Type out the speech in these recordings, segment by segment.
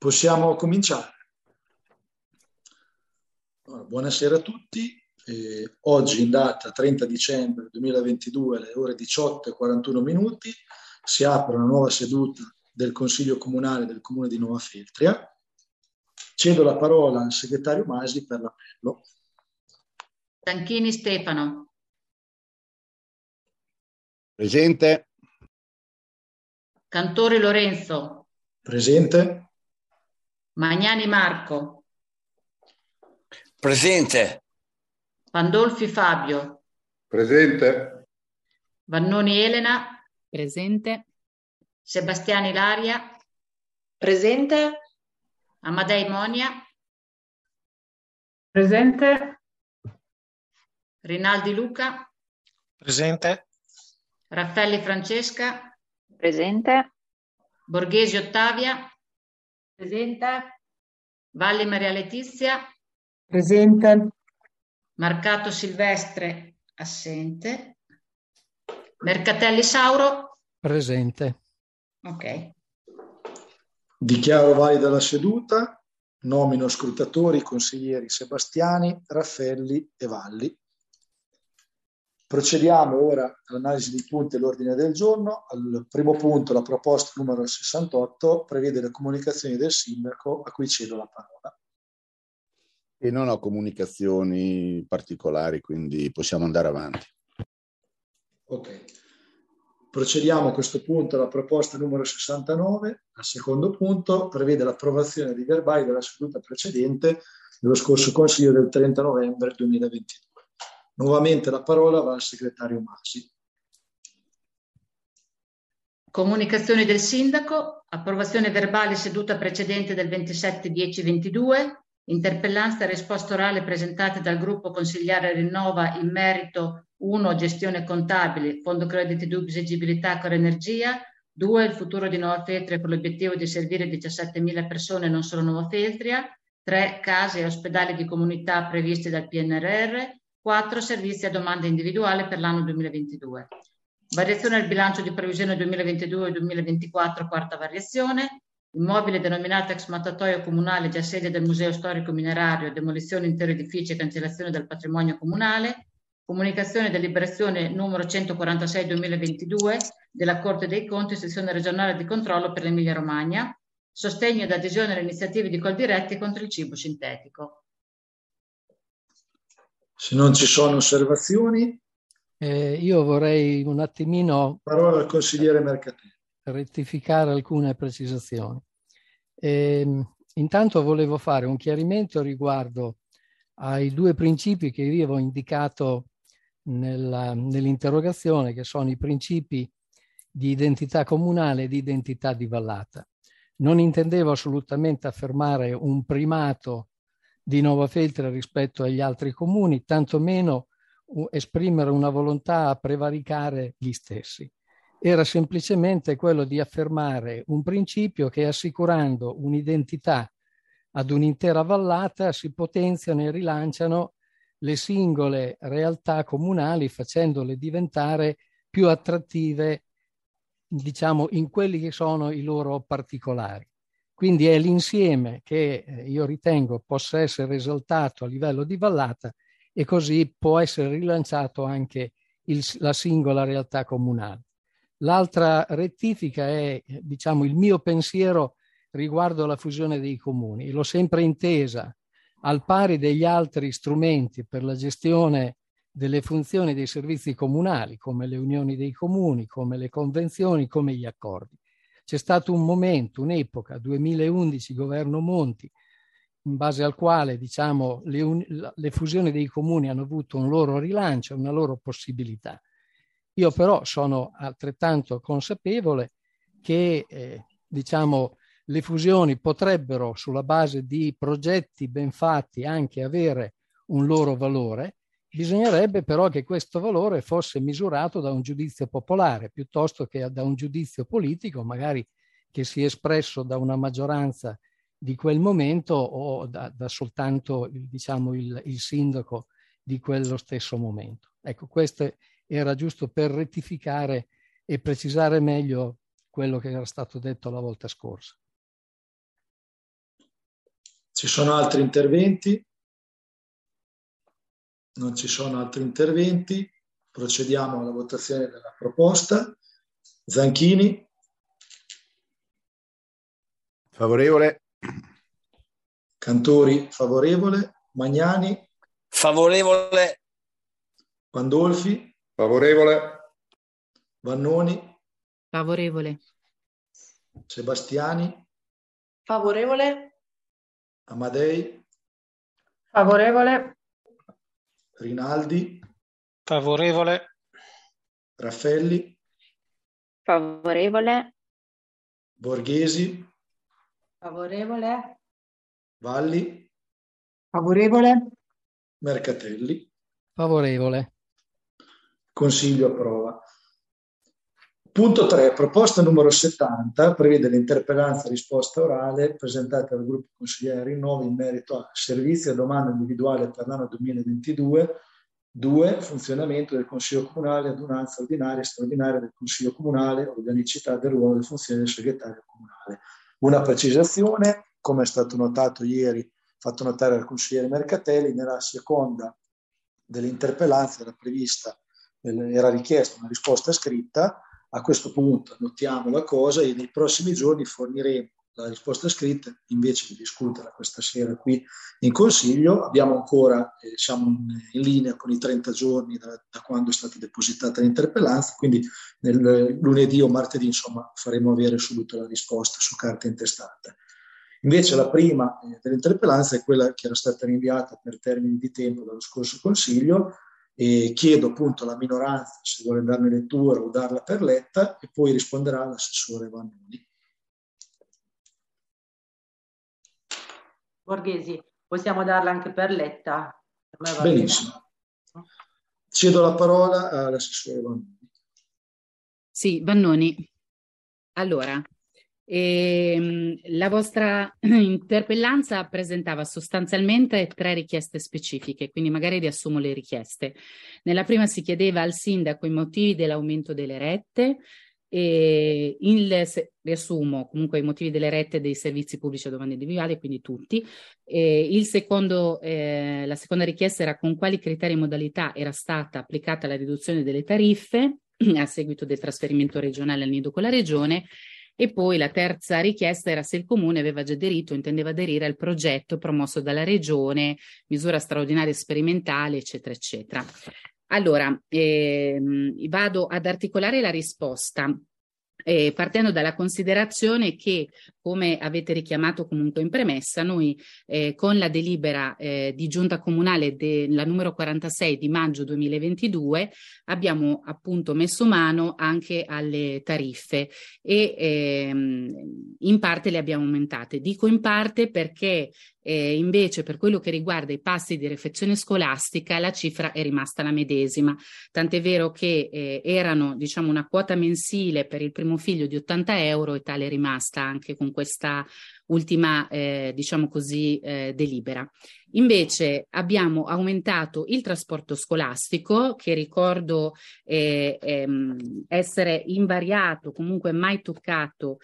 Possiamo cominciare. Allora, buonasera a tutti. Oggi in data 30 dicembre 2022 alle ore 18:41 si apre una nuova seduta del Consiglio Comunale del Comune di Nova Feltria. Cedo la parola al segretario Masi per l'appello. Stanchini Stefano. Presente. Cantori Lorenzo. Presente. Magnani Marco. Presente. Pandolfi Fabio. Presente. Vannoni Elena. Presente. Sebastiani Ilaria. Presente. Amadei Monia. Presente. Rinaldi Luca. Presente. Raffelli Francesca. Presente. Borghesi Ottavia. Presente. Valli Maria Letizia. Presente. Marcato Silvestre assente. Mercatelli Sauro. Presente. Ok. Dichiaro valida la seduta. Nomino scrutatori i consiglieri Sebastiani, Raffelli e Valli. Procediamo ora all'analisi dei punti dell'ordine del giorno. Al primo punto, la proposta numero 68 prevede le comunicazioni del sindaco, a cui cedo la parola. E non ho comunicazioni particolari, quindi possiamo andare avanti. Ok. Procediamo a questo punto alla proposta numero 69. Al secondo punto prevede l'approvazione dei verbali della seduta precedente dello scorso Consiglio del 30 novembre 2022. Nuovamente la parola va al segretario Masi. Comunicazioni del sindaco, approvazione verbale seduta precedente del 27/10/22, interpellanza e risposta orale presentate dal gruppo consigliare Rinnova in merito 1. Gestione contabile, fondo crediti dubbi esigibilità con energia, 2. Il futuro di Nova Feltria con l'obiettivo di servire 17.000 persone non solo Nova Feltria, 3. Case e ospedali di comunità previsti dal PNRR, 4. Servizi a domanda individuale per l'anno 2022. Variazione al bilancio di previsione 2022-2024, quarta variazione. Immobile denominato ex mattatoio comunale, già sede del Museo Storico Minerario, demolizione intero edifici e cancellazione del patrimonio comunale. Comunicazione e deliberazione numero 146-2022 della Corte dei Conti, sezione regionale di controllo per l'Emilia Romagna. Sostegno ed adesione alle iniziative di Coldiretti contro il cibo sintetico. Se non ci sono osservazioni, Io vorrei un attimino parola al consigliere Mercatelli. rettificare alcune precisazioni. Intanto volevo fare un chiarimento riguardo ai due principi che io avevo indicato nell'interrogazione, che sono i principi di identità comunale e di identità di vallata. Non intendevo assolutamente affermare un primato di Nova Feltria rispetto agli altri comuni, tantomeno esprimere una volontà a prevaricare gli stessi. Era semplicemente quello di affermare un principio che, assicurando un'identità ad un'intera vallata, si potenziano e rilanciano le singole realtà comunali, facendole diventare più attrattive, diciamo, in quelli che sono i loro particolari. Quindi è l'insieme che io ritengo possa essere esaltato a livello di vallata, e così può essere rilanciato anche la singola realtà comunale. L'altra rettifica è, diciamo, il mio pensiero riguardo alla fusione dei comuni. L'ho sempre intesa al pari degli altri strumenti per la gestione delle funzioni dei servizi comunali, come le unioni dei comuni, come le convenzioni, come gli accordi. C'è stato un momento, un'epoca, 2011, governo Monti, in base al quale, diciamo, le fusioni dei comuni hanno avuto un loro rilancio, una loro possibilità. Io però sono altrettanto consapevole che diciamo, le fusioni potrebbero, sulla base di progetti ben fatti, anche avere un loro valore. Bisognerebbe però che questo valore fosse misurato da un giudizio popolare piuttosto che da un giudizio politico, magari che sia espresso da una maggioranza di quel momento o da soltanto diciamo, il sindaco di quello stesso momento. Ecco, questo era giusto per rettificare e precisare meglio quello che era stato detto la volta scorsa. Ci sono altri interventi? Non ci sono altri interventi. Procediamo alla votazione della proposta. Zanchini? Favorevole. Cantori favorevole. Magnani? Favorevole. Pandolfi? Favorevole. Vannoni? Favorevole. Sebastiani? Favorevole. Amadei? Favorevole. Rinaldi? Favorevole. Raffelli? Favorevole. Borghesi? Favorevole. Valli? Favorevole. Mercatelli? Favorevole. Consiglio approva. Punto 3. Proposta numero 70 prevede l'interpellanza risposta orale presentata dal gruppo consigliere Rinnovi in merito a servizi a domanda individuale per l'anno 2022, 2. Funzionamento del Consiglio Comunale, adunanza ordinaria e straordinaria del Consiglio Comunale, organicità del ruolo e funzioni del segretario comunale. Una precisazione, come è stato notato ieri, fatto notare dal consigliere Mercatelli, nella seconda dell'interpellanza era richiesta una risposta scritta. A questo punto notiamo la cosa e nei prossimi giorni forniremo la risposta scritta invece di discuterla questa sera qui in Consiglio. Abbiamo ancora, siamo in linea con i 30 giorni da quando è stata depositata l'interpellanza, quindi nel lunedì o martedì insomma faremo avere subito la risposta su carta intestata. Invece la prima dell'interpellanza è quella che era stata rinviata per termini di tempo dallo scorso Consiglio. E chiedo appunto alla minoranza se vuole darne lettura o darla per letta e poi risponderà l'assessore Vannoni. Borghesi, possiamo darla anche per letta? Per me va Benissimo. Cedo la parola all'assessore Vannoni. Sì, Vannoni. Allora, la vostra interpellanza presentava sostanzialmente 3 richieste specifiche, quindi magari riassumo le richieste. Nella prima si chiedeva al sindaco i motivi dell'aumento delle rette, riassumo comunque i motivi delle rette dei servizi pubblici a domanda individuale, quindi tutti. La seconda richiesta era con quali criteri e modalità era stata applicata la riduzione delle tariffe a seguito del trasferimento regionale al nido con la regione. E poi la terza richiesta era se il Comune aveva già aderito o intendeva aderire al progetto promosso dalla Regione, misura straordinaria sperimentale, eccetera, eccetera. Allora, vado ad articolare la risposta. Partendo dalla considerazione che, come avete richiamato comunque in premessa, noi con la delibera di giunta comunale la numero 46 di maggio 2022 abbiamo appunto messo mano anche alle tariffe e in parte le abbiamo aumentate. Dico in parte perché invece per quello che riguarda i passi di refezione scolastica la cifra è rimasta la medesima, tant'è vero che erano diciamo una quota mensile per il primo figlio di 80 euro e tale è rimasta anche con questa ultima diciamo così delibera. Invece abbiamo aumentato il trasporto scolastico, che ricordo essere invariato, comunque mai toccato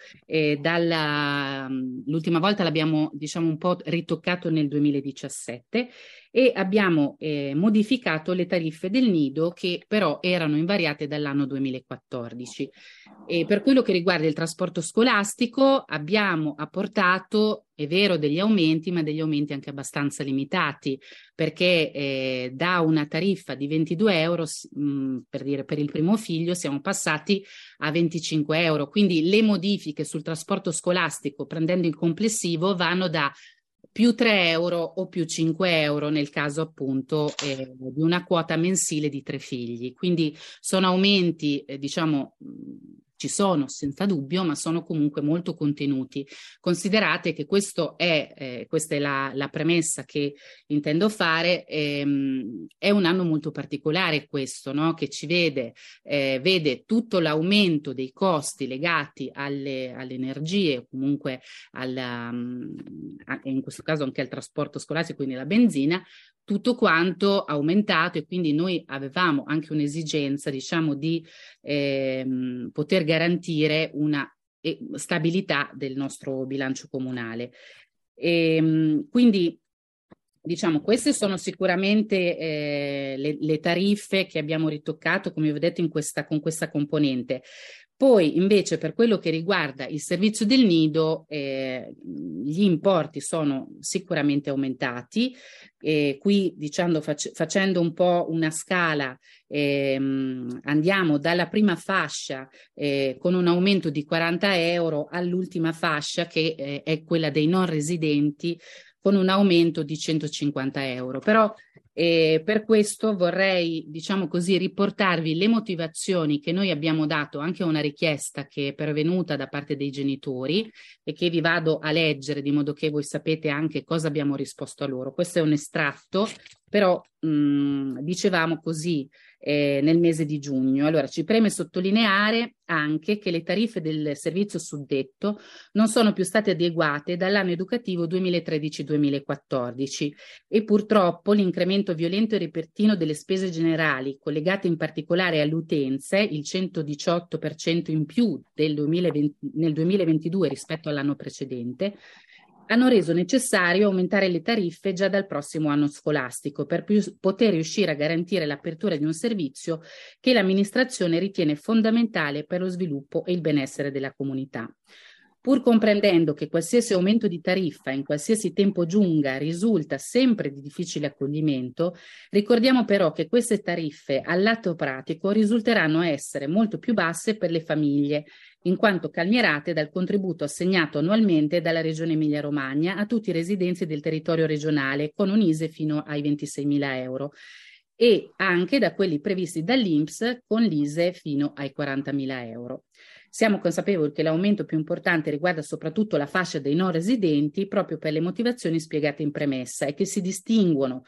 l'ultima volta l'abbiamo diciamo un po' ritoccato nel 2017 e abbiamo modificato le tariffe del nido che però erano invariate dall'anno 2014. E per quello che riguarda il trasporto scolastico abbiamo apportato, è vero, degli aumenti, ma degli aumenti anche abbastanza limitati, perché da una tariffa di 22 euro, per dire per il primo figlio, siamo passati a 25 euro. Quindi le modifiche sul trasporto scolastico, prendendo il complessivo, vanno da più 3 euro o più 5 euro nel caso appunto di una quota mensile di 3 figli. Quindi sono aumenti, diciamo, ci sono senza dubbio, ma sono comunque molto contenuti. Considerate che questa è la premessa che intendo fare, è un anno molto particolare questo, no? Che ci vede tutto l'aumento dei costi legati alle energie, comunque in questo caso anche al trasporto scolastico, quindi alla benzina, tutto quanto aumentato e quindi noi avevamo anche un'esigenza, diciamo, di poter garantire una stabilità del nostro bilancio comunale. Quindi diciamo, queste sono sicuramente le tariffe che abbiamo ritoccato, come vi ho detto, con questa componente. Poi invece per quello che riguarda il servizio del nido, gli importi sono sicuramente aumentati. Qui diciamo, facendo un po' una scala, andiamo dalla prima fascia con un aumento di 40 euro all'ultima fascia che è quella dei non residenti, con un aumento di 150 euro. Però per questo vorrei, diciamo così, riportarvi le motivazioni che noi abbiamo dato anche a una richiesta che è pervenuta da parte dei genitori e che vi vado a leggere di modo che voi sapete anche cosa abbiamo risposto a loro. Questo è un estratto, però dicevamo così nel mese di giugno. Allora, ci preme sottolineare anche che le tariffe del servizio suddetto non sono più state adeguate dall'anno educativo 2013-2014 e purtroppo l'incremento violento e repentino delle spese generali, collegate in particolare alle utenze, il 118% in più nel 2022 rispetto all'anno precedente, hanno reso necessario aumentare le tariffe già dal prossimo anno scolastico per poter riuscire a garantire l'apertura di un servizio che l'amministrazione ritiene fondamentale per lo sviluppo e il benessere della comunità. Pur comprendendo che qualsiasi aumento di tariffa in qualsiasi tempo giunga risulta sempre di difficile accoglimento, ricordiamo però che queste tariffe all'atto pratico risulteranno essere molto più basse per le famiglie, in quanto calmierate dal contributo assegnato annualmente dalla Regione Emilia-Romagna a tutti i residenti del territorio regionale con un ISEE fino ai 26.000 euro e anche da quelli previsti dall'INPS con l'ISEE fino ai 40.000 euro. Siamo consapevoli che l'aumento più importante riguarda soprattutto la fascia dei non residenti proprio per le motivazioni spiegate in premessa e che si distinguono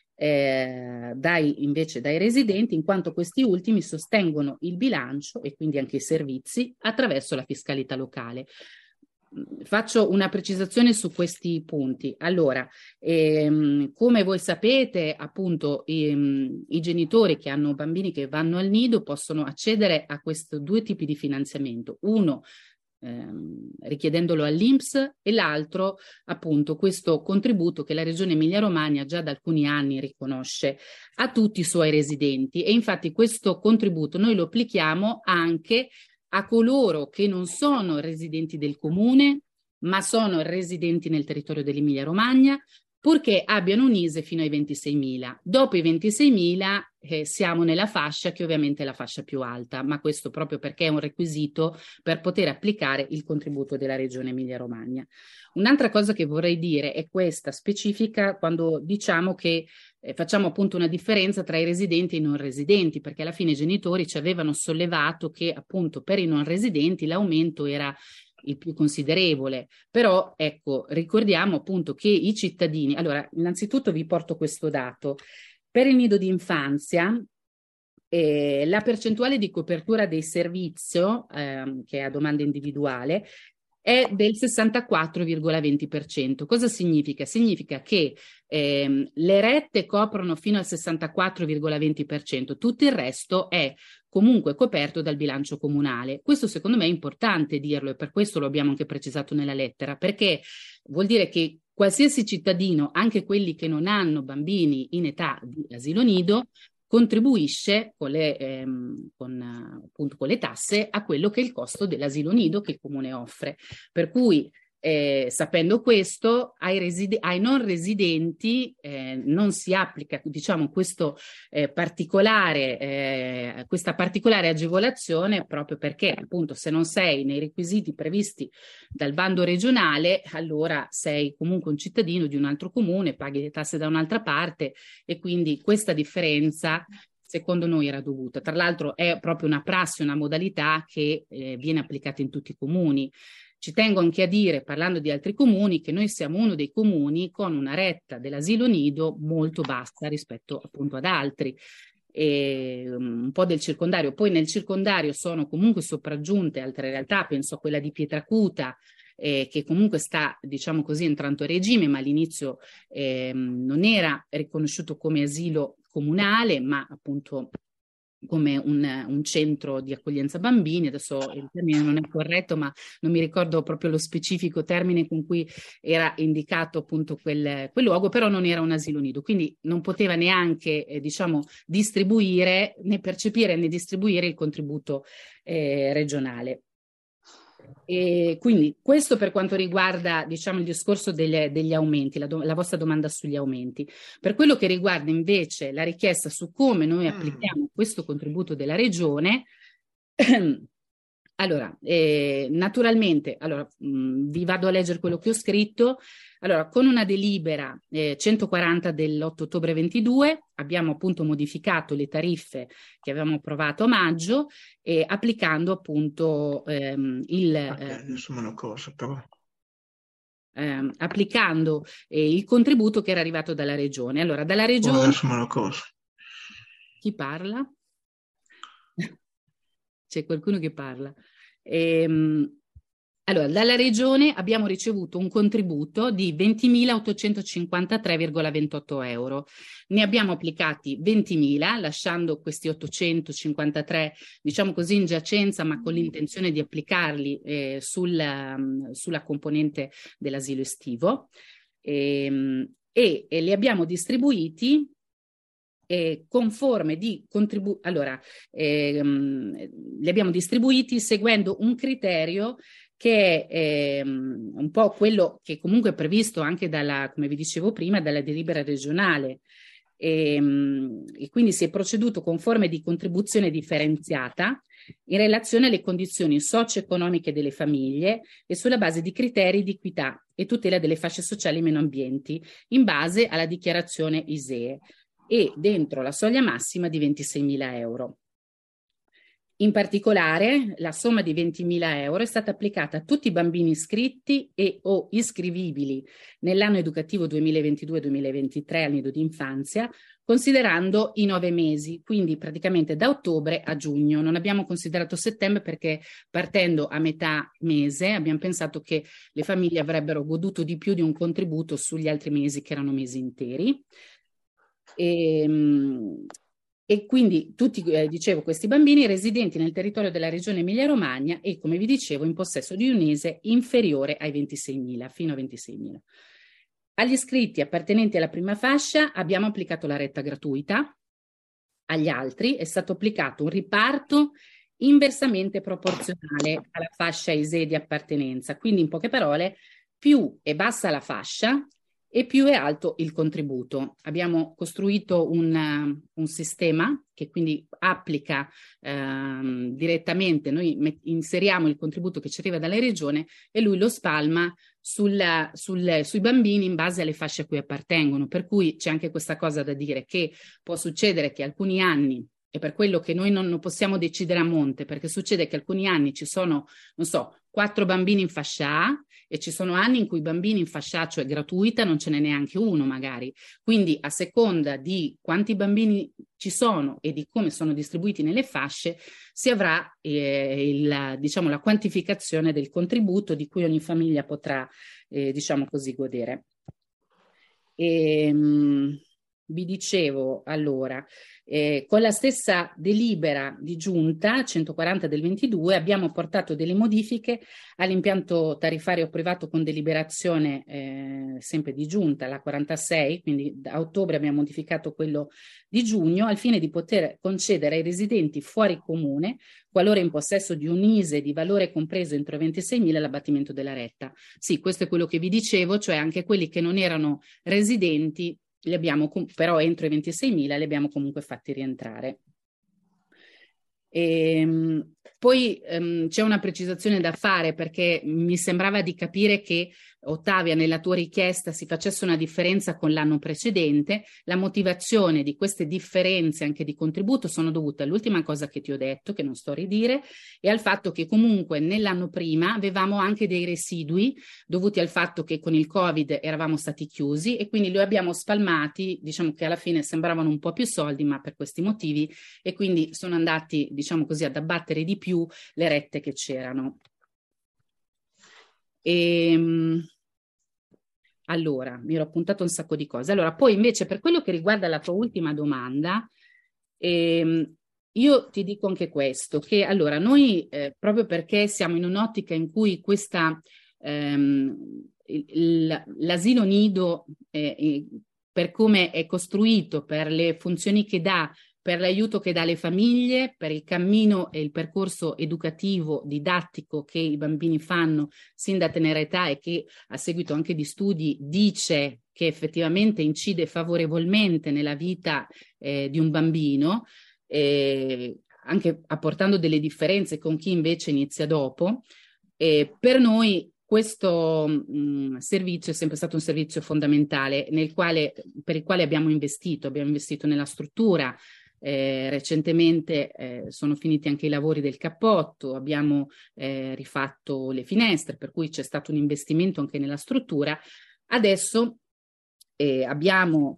invece dai residenti, in quanto questi ultimi sostengono il bilancio e quindi anche i servizi attraverso la fiscalità locale. Faccio una precisazione su questi punti. Allora, come voi sapete, appunto, i genitori che hanno bambini che vanno al nido possono accedere a questi due tipi di finanziamento. Uno richiedendolo all'INPS e l'altro appunto questo contributo che la Regione Emilia-Romagna già da alcuni anni riconosce a tutti i suoi residenti e infatti questo contributo noi lo applichiamo anche a coloro che non sono residenti del comune ma sono residenti nel territorio dell'Emilia-Romagna purché abbiano un ISEE fino ai 26.000. Dopo i 26.000 siamo nella fascia che ovviamente è la fascia più alta, ma questo proprio perché è un requisito per poter applicare il contributo della Regione Emilia-Romagna. Un'altra cosa che vorrei dire è questa specifica quando diciamo che facciamo appunto una differenza tra i residenti e i non residenti, perché alla fine i genitori ci avevano sollevato che appunto per i non residenti l'aumento era il più considerevole, però ecco ricordiamo appunto che i cittadini, allora innanzitutto vi porto questo dato, per il nido di infanzia la percentuale di copertura dei servizi che è a domanda individuale è del 64,20%. Cosa significa? Significa che le rette coprono fino al 64,20%, tutto il resto è comunque coperto dal bilancio comunale. Questo secondo me è importante dirlo e per questo lo abbiamo anche precisato nella lettera, perché vuol dire che qualsiasi cittadino, anche quelli che non hanno bambini in età di asilo nido, contribuisce con le tasse a quello che è il costo dell'asilo nido che il comune offre. Per cui sapendo questo ai non residenti non si applica diciamo questa particolare agevolazione proprio perché appunto se non sei nei requisiti previsti dal bando regionale allora sei comunque un cittadino di un altro comune, paghi le tasse da un'altra parte e quindi questa differenza secondo noi era dovuta. Tra l'altro è proprio una prassi, una modalità che viene applicata in tutti i comuni. Ci tengo anche a dire, parlando di altri comuni, che noi siamo uno dei comuni con una retta dell'asilo nido molto bassa rispetto appunto ad altri, un po' del circondario. Poi nel circondario sono comunque sopraggiunte altre realtà, penso a quella di Pietracuta, che comunque sta, diciamo così, entrando a regime, ma all'inizio non era riconosciuto come asilo comunale, ma appunto come un centro di accoglienza bambini, adesso il termine non è corretto, ma non mi ricordo proprio lo specifico termine con cui era indicato appunto quel luogo, però non era un asilo nido, quindi non poteva neanche distribuire, né percepire né distribuire il contributo regionale. E quindi questo per quanto riguarda il discorso degli aumenti, la vostra domanda sugli aumenti. Per quello che riguarda invece la richiesta su come noi applichiamo questo contributo della regione, allora, naturalmente, vi vado a leggere quello che ho scritto. Allora, con una delibera 140 dell'8 ottobre 22 abbiamo appunto modificato le tariffe che avevamo approvato a maggio, applicando appunto adesso me lo corso, però. Applicando il contributo che era arrivato dalla regione. Allora, dalla regione... Adesso me lo corso. Chi parla? C'è qualcuno che parla. Allora, dalla regione abbiamo ricevuto un contributo di 20.853,28 euro. Ne abbiamo applicati 20.000, lasciando questi 853, diciamo così, in giacenza, ma con l'intenzione di applicarli sulla componente dell'asilo estivo. E li abbiamo distribuiti con forme di contributo. Allora, li abbiamo distribuiti seguendo un criterio che è un po' quello che comunque è previsto anche come vi dicevo prima, dalla delibera regionale. E quindi si è proceduto con forme di contribuzione differenziata in relazione alle condizioni socio-economiche delle famiglie e sulla base di criteri di equità e tutela delle fasce sociali meno ambienti, in base alla dichiarazione ISEE e dentro la soglia massima di 26.000 euro. In particolare, la somma di 20.000 euro è stata applicata a tutti i bambini iscritti e o iscrivibili nell'anno educativo 2022-2023 al nido d'infanzia, considerando i 9 mesi, quindi praticamente da ottobre a giugno. Non abbiamo considerato settembre perché partendo a metà mese abbiamo pensato che le famiglie avrebbero goduto di più di un contributo sugli altri mesi che erano mesi interi. E quindi tutti, dicevo, questi bambini residenti nel territorio della regione Emilia-Romagna e, come vi dicevo, in possesso di un ISEE inferiore ai 26.000, fino a 26.000. Agli iscritti appartenenti alla prima fascia abbiamo applicato la retta gratuita, agli altri è stato applicato un riparto inversamente proporzionale alla fascia ISEE di appartenenza, quindi in poche parole più è bassa la fascia e più è alto il contributo. Abbiamo costruito un sistema che quindi applica direttamente, noi inseriamo il contributo che ci arriva dalla regione e lui lo spalma sui bambini in base alle fasce a cui appartengono, per cui c'è anche questa cosa da dire che può succedere che alcuni anni, e per quello che noi non possiamo decidere a monte, perché succede che alcuni anni ci sono, 4 bambini in fascia A e ci sono anni in cui i bambini in fascia A, cioè gratuita, non ce n'è neanche uno magari. Quindi a seconda di quanti bambini ci sono e di come sono distribuiti nelle fasce, si avrà la quantificazione del contributo di cui ogni famiglia potrà, godere. Vi dicevo allora, con la stessa delibera di giunta 140 del 22 abbiamo portato delle modifiche all'impianto tariffario privato con deliberazione sempre di giunta, la 46, quindi a ottobre abbiamo modificato quello di giugno al fine di poter concedere ai residenti fuori comune, qualora in possesso di un ISEE di valore compreso entro 26.000, l'abbattimento della retta. Sì, questo è quello che vi dicevo, cioè anche quelli che non erano residenti li abbiamo, però entro i 26.000 li abbiamo comunque fatti rientrare. Poi c'è una precisazione da fare perché mi sembrava di capire che Ottavia nella tua richiesta si facesse una differenza con l'anno precedente. La motivazione di queste differenze anche di contributo sono dovute all'ultima cosa che ti ho detto, che non sto a ridire, e al fatto che comunque nell'anno prima avevamo anche dei residui dovuti al fatto che con il Covid eravamo stati chiusi e quindi li abbiamo spalmati, diciamo che alla fine sembravano un po' più soldi, ma per questi motivi, e quindi sono andati, diciamo così, ad abbattere di più le rette che c'erano. Allora, mi ero appuntato un sacco di cose. Allora, poi invece per quello che riguarda la tua ultima domanda, Io ti dico anche questo, che allora noi proprio perché siamo in un'ottica in cui l'asilo nido, per come è costruito, per le funzioni che dà, per l'aiuto che dà alle famiglie, per il cammino e il percorso educativo, didattico che i bambini fanno sin da tenera età e che a seguito anche di studi dice che effettivamente incide favorevolmente nella vita di un bambino, anche apportando delle differenze con chi invece inizia dopo. Per noi questo servizio è sempre stato un servizio fondamentale per il quale abbiamo investito nella struttura. Recentemente sono finiti anche i lavori del cappotto, abbiamo rifatto le finestre, per cui c'è stato un investimento anche nella struttura. Adesso abbiamo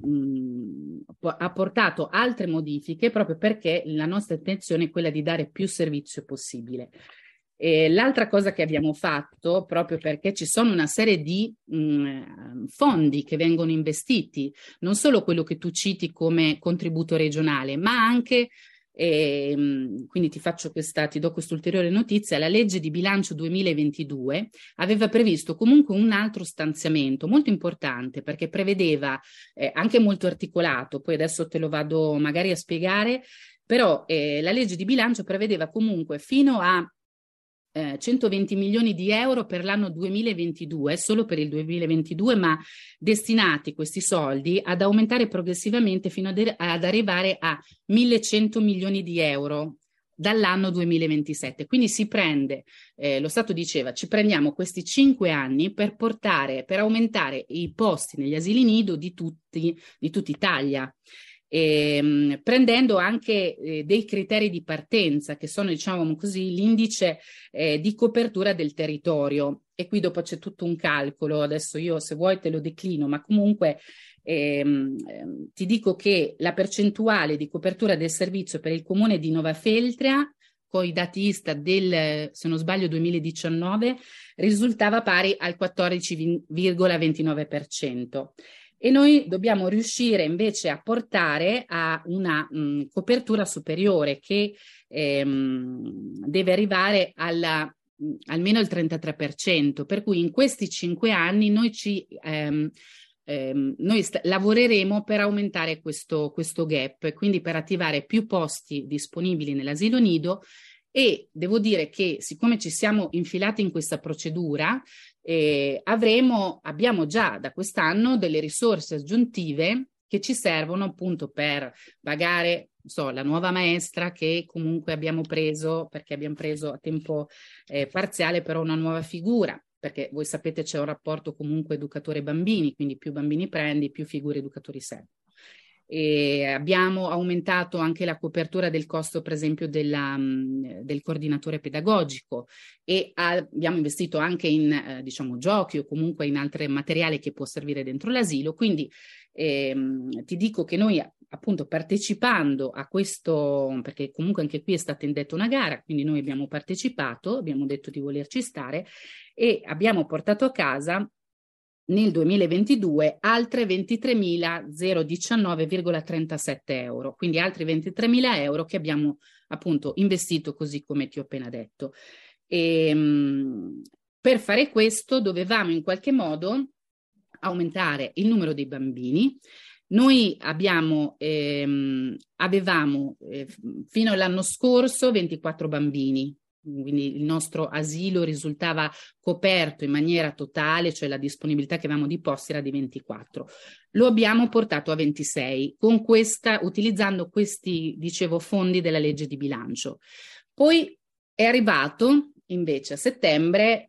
apportato altre modifiche proprio perché la nostra intenzione è quella di dare più servizio possibile. L'altra cosa che abbiamo fatto, proprio perché ci sono una serie di fondi che vengono investiti, non solo quello che tu citi come contributo regionale, ma anche, quindi ti do questa ulteriore notizia, la legge di bilancio 2022 aveva previsto comunque un altro stanziamento molto importante, perché prevedeva, anche molto articolato, poi adesso te lo vado magari a spiegare, però la legge di bilancio prevedeva comunque fino a 120 milioni di euro per l'anno 2022, solo per il 2022, ma destinati questi soldi ad aumentare progressivamente fino ad arrivare a 1100 milioni di euro dall'anno 2027. Quindi si prende, lo Stato diceva, ci prendiamo questi 5 anni per aumentare i posti negli asili nido di tutta Italia. Prendendo anche dei criteri di partenza che sono, diciamo così, l'indice di copertura del territorio, e qui dopo c'è tutto un calcolo. Adesso io, se vuoi, te lo declino, ma comunque ti dico che la percentuale di copertura del servizio per il comune di Novafeltria, con i dati Istat del, se non sbaglio, 2019, risultava pari al 14,29%. E noi dobbiamo riuscire invece a portare a una copertura superiore che deve arrivare almeno al 33%, per cui in questi 5 anni noi lavoreremo per aumentare questo gap, quindi per attivare più posti disponibili nell'asilo nido. E devo dire che, siccome ci siamo infilati in questa procedura, abbiamo già da quest'anno delle risorse aggiuntive che ci servono appunto per pagare la nuova maestra, che comunque abbiamo preso, perché abbiamo preso a tempo parziale, però una nuova figura, perché voi sapete c'è un rapporto comunque educatore-bambini, quindi più bambini prendi, più figure educatori servono. E abbiamo aumentato anche la copertura del costo, per esempio, del coordinatore pedagogico, e abbiamo investito anche in diciamo giochi o comunque in altri materiali che può servire dentro l'asilo. Quindi ti dico che noi, appunto, partecipando a questo, perché comunque anche qui è stata indetta una gara, quindi noi abbiamo partecipato, abbiamo detto di volerci stare e abbiamo portato a casa nel 2022 altre 23.019,37 euro, quindi altri 23.000 euro che abbiamo appunto investito così come ti ho appena detto. Per fare questo dovevamo in qualche modo aumentare il numero dei bambini. Noi avevamo fino all'anno scorso 24 bambini, quindi il nostro asilo risultava coperto in maniera totale, cioè la disponibilità che avevamo di posti era di 24. Lo abbiamo portato a 26, utilizzando questi, dicevo, fondi della legge di bilancio. Poi è arrivato invece a settembre,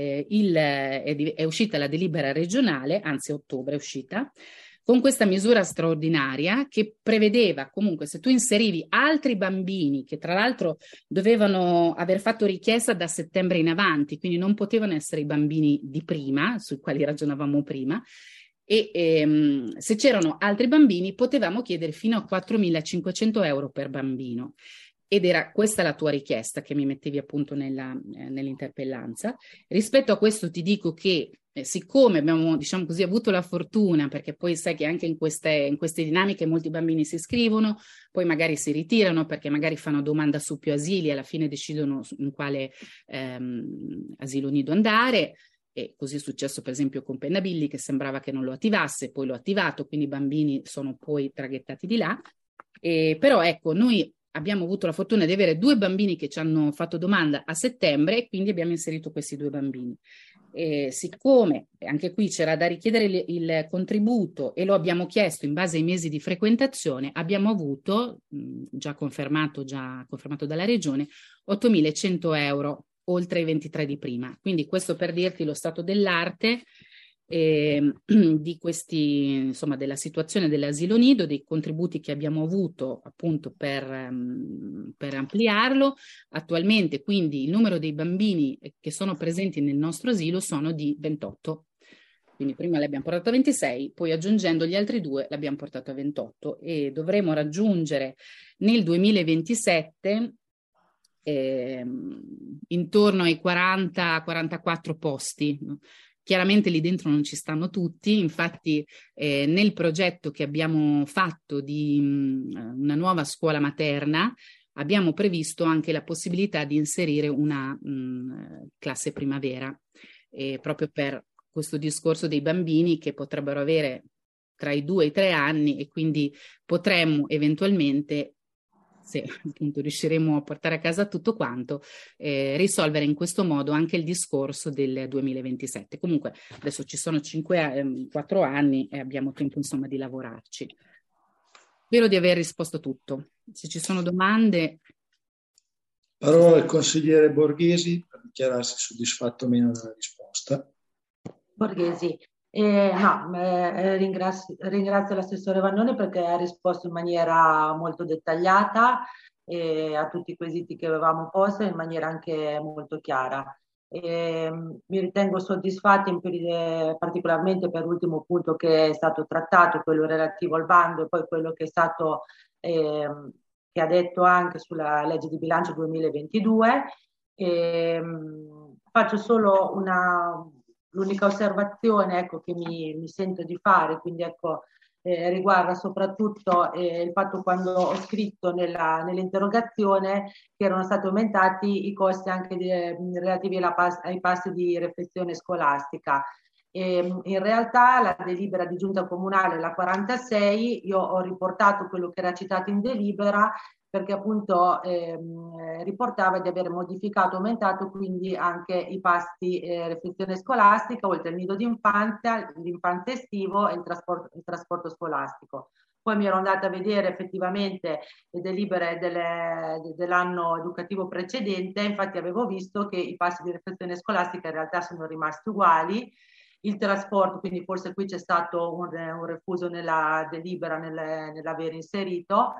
è uscita la delibera regionale, anzi a ottobre è uscita, con questa misura straordinaria che prevedeva comunque, se tu inserivi altri bambini che tra l'altro dovevano aver fatto richiesta da settembre in avanti, quindi non potevano essere i bambini di prima, sui quali ragionavamo prima, e se c'erano altri bambini potevamo chiedere fino a 4.500 euro per bambino. Ed era questa la tua richiesta che mi mettevi appunto nell'interpellanza. Rispetto a questo ti dico che siccome abbiamo, diciamo così, avuto la fortuna, perché poi sai che anche in queste dinamiche molti bambini si iscrivono, poi magari si ritirano perché magari fanno domanda su più asili e alla fine decidono in quale asilo nido andare. E così è successo per esempio con Pennabilli, che sembrava che non lo attivasse, poi l'ho attivato, quindi i bambini sono poi traghettati di là. Però ecco, noi abbiamo avuto la fortuna di avere 2 bambini che ci hanno fatto domanda a settembre e quindi abbiamo inserito questi 2 bambini. Siccome anche qui c'era da richiedere il contributo e lo abbiamo chiesto in base ai mesi di frequentazione, abbiamo avuto, già confermato dalla Regione, 8.100 euro oltre i 23 di prima. Quindi questo per dirti lo stato dell'arte di questi, insomma, della situazione dell'asilo nido, dei contributi che abbiamo avuto appunto per ampliarlo. Attualmente quindi il numero dei bambini che sono presenti nel nostro asilo sono di 28. Quindi prima li abbiamo portato a 26, poi aggiungendo gli altri 2 l'abbiamo portato a 28 e dovremo raggiungere nel 2027 intorno ai 40-44 posti. Chiaramente lì dentro non ci stanno tutti, infatti nel progetto che abbiamo fatto di una nuova scuola materna abbiamo previsto anche la possibilità di inserire una classe primavera, proprio per questo discorso dei bambini che potrebbero avere tra i 2 e i 3 anni e quindi potremmo eventualmente, se appunto riusciremo a portare a casa tutto quanto, risolvere in questo modo anche il discorso del 2027. Comunque adesso ci sono 4 anni e abbiamo tempo insomma di lavorarci. Spero di aver risposto a tutto. Se ci sono domande... Parola al consigliere Borghesi per dichiararsi soddisfatto o meno della risposta. Borghesi. Ringrazio l'assessore Vannoni perché ha risposto in maniera molto dettagliata a tutti i quesiti che avevamo posto in maniera anche molto chiara. Mi ritengo soddisfatta particolarmente per l'ultimo punto che è stato trattato, quello relativo al bando, e poi quello che è stato che ha detto anche sulla legge di bilancio 2022. Faccio solo l'unica osservazione, ecco, che mi sento di fare, quindi ecco, riguarda soprattutto il fatto, quando ho scritto nell'interrogazione, che erano stati aumentati i costi anche relativi ai passi di refezione scolastica. In realtà la delibera di giunta comunale, la 46, io ho riportato quello che era citato in delibera, perché appunto riportava di aver modificato, aumentato quindi anche i pasti refezione scolastica, oltre al nido d'infanzia, l'infanzia estivo e il trasporto scolastico. Poi mi ero andata a vedere effettivamente le delibere dell'anno educativo precedente, infatti avevo visto che i pasti di refezione scolastica in realtà sono rimasti uguali. Il trasporto, quindi forse qui c'è stato un refuso nella delibera nell'aver inserito.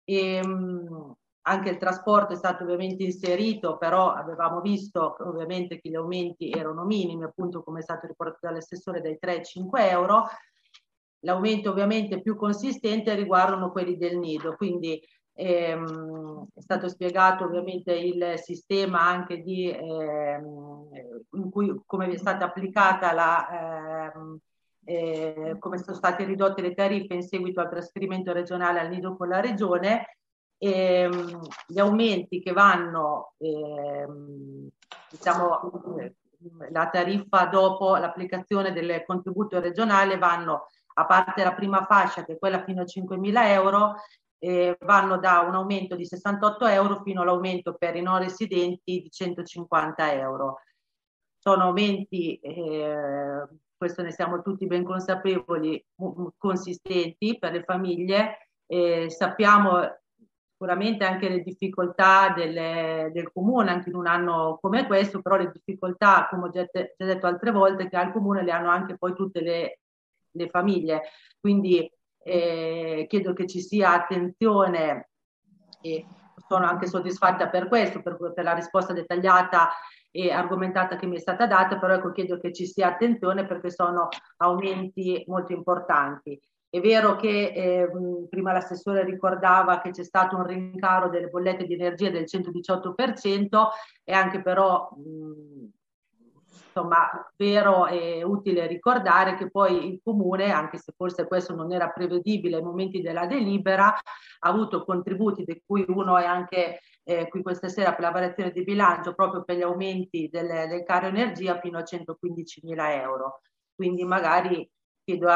Anche il trasporto è stato ovviamente inserito, però avevamo visto ovviamente che gli aumenti erano minimi, appunto come è stato riportato dall'assessore, dai 3 ai 5 euro. L'aumento ovviamente più consistente riguardano quelli del nido, quindi è stato spiegato ovviamente il sistema anche in cui come è stata applicata come sono state ridotte le tariffe in seguito al trasferimento regionale al nido con la regione. Gli aumenti che vanno, diciamo, la tariffa dopo l'applicazione del contributo regionale vanno, a parte la prima fascia che è quella fino a 5.000 euro, vanno da un aumento di 68 euro fino all'aumento per i non residenti di 150 euro. Sono aumenti, questo ne siamo tutti ben consapevoli, consistenti per le famiglie. Sappiamo sicuramente anche le difficoltà del comune, anche in un anno come questo, però le difficoltà, come ho già detto altre volte, che al comune le hanno anche poi tutte le famiglie. Quindi chiedo che ci sia attenzione, e sono anche soddisfatta per questo, per la risposta dettagliata e argomentata che mi è stata data, però ecco, chiedo che ci sia attenzione perché sono aumenti molto importanti. È vero che prima l'assessore ricordava che c'è stato un rincaro delle bollette di energia del 118%, e anche però insomma, vero e utile ricordare che poi il Comune, anche se forse questo non era prevedibile ai momenti della delibera, ha avuto contributi, di cui uno è anche qui questa sera per la variazione di bilancio, proprio per gli aumenti del caro energia fino a 115.000 euro. Quindi magari chiedo